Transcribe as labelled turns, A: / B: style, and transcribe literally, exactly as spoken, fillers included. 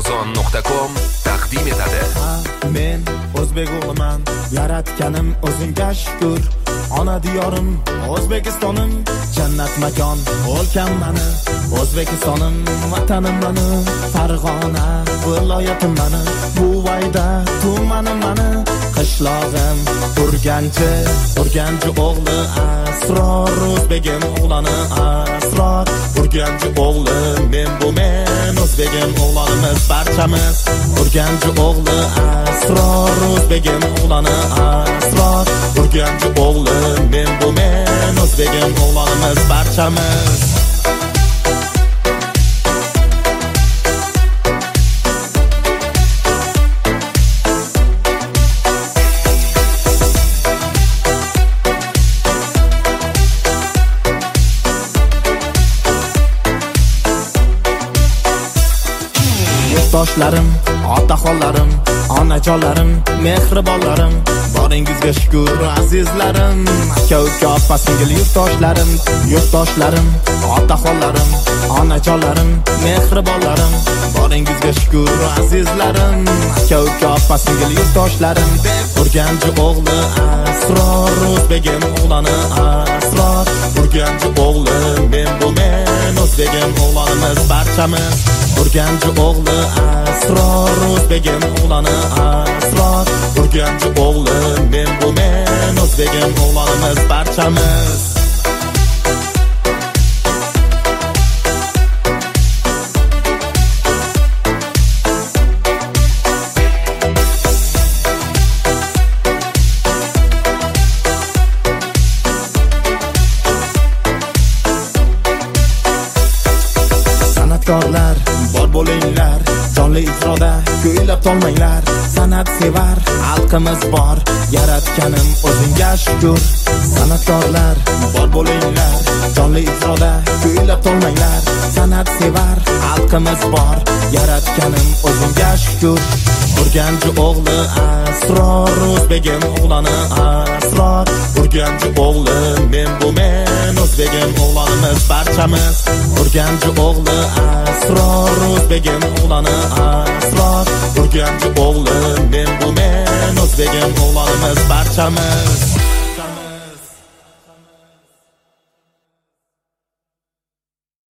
A: amazon nuqta com taqdim etadi.
B: Men o'zbek o'g'liman, yaratganim o'zingga shukr. Ona diyorim, O'zbekistonim, jannat makon, o'lkam mani, O'zbekistonim, vatanim mani, Farg'ona viloyatim mani, Buvayda tumanim mani, qishlog'im Urganchi, Urganchi o'g'li asror, o'zbegim o'g'lani asror, Urganchi o'g'li men bu men, o'zbegim o'g'lonimiz barchamiz, Urganchi o'g'li asror, o'zbegim o'g'lani asror, Urganchi o'g'li men bu men, o'zbegim o'g'lonimiz barchamiz. Yurtdoshlarim, otaxonlarim, onajonlarim, mehribonlarim, boringizga shukr azizlarim, aka uka opa singil yurtdoshlarim, yurtdoshlarim, otaxonlarim, onajonlarim, mehribonlarim, boringizga shukr azizlarim, aka uka opa singil yurtdoshlarim. Urganchi o'g'li asror, o'zbegim o'g'lani asror, Urganchi o'g'li men bu men, o'zbegim o'g'lonimiz barchamiz, Urganchi o'g'li asror, o'zbegim o'g'lani asror, Urganchi o'g'li men bu men, o'zbegim o'g'lonimiz barchamiz. San'atkorlar bor bo'linglar, jonli ijroda kuylab tolmanglar, san'at sevar xalqimiz bor, yaratganim o'zingga shukr. San'atkorlar bor bo'linglar, jonli ijroda kuylab tolmanglar, san'at sevar xalqimiz bor, yaratganim o'zingga shukr. Urganchi o'g'li asror, o'zbegim o'g'lani asror, Urganchi o'g'li men bu men, o'zbegim o'g'lonimiz barchamiz, Urganchi o'g'li asror, o'zbegim o'g'lani asror, Urganchi o'g'li men bu men, o'zbegim o'g'lonimiz barchamiz.